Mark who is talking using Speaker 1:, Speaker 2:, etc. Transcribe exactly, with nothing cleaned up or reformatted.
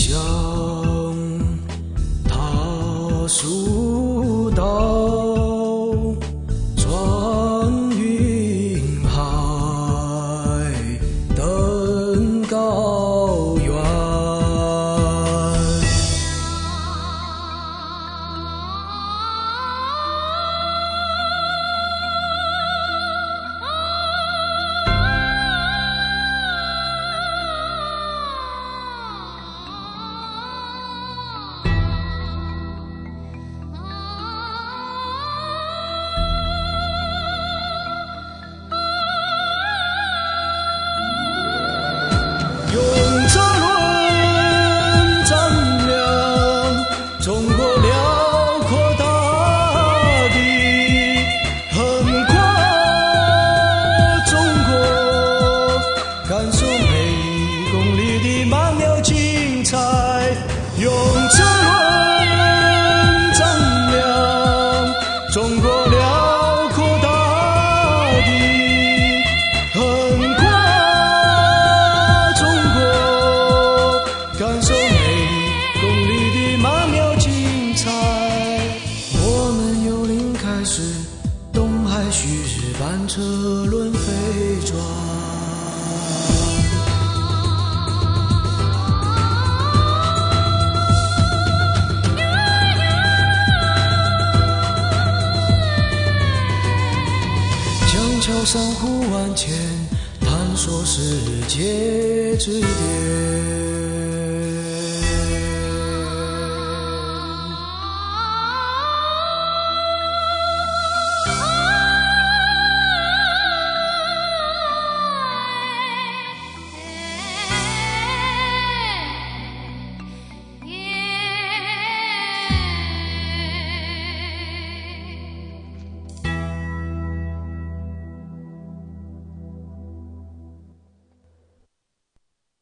Speaker 1: 向他疏导，穿云海，登高原。用车轮丈量中国辽阔大地，横跨中国，感受每公里的曼妙精彩。用车轮丈量中国辽阔大地，横跨感受每公里的曼妙精彩。我们由零开始，东海旭日般车轮飞转。江桥上湖湾前，探索世界之巅。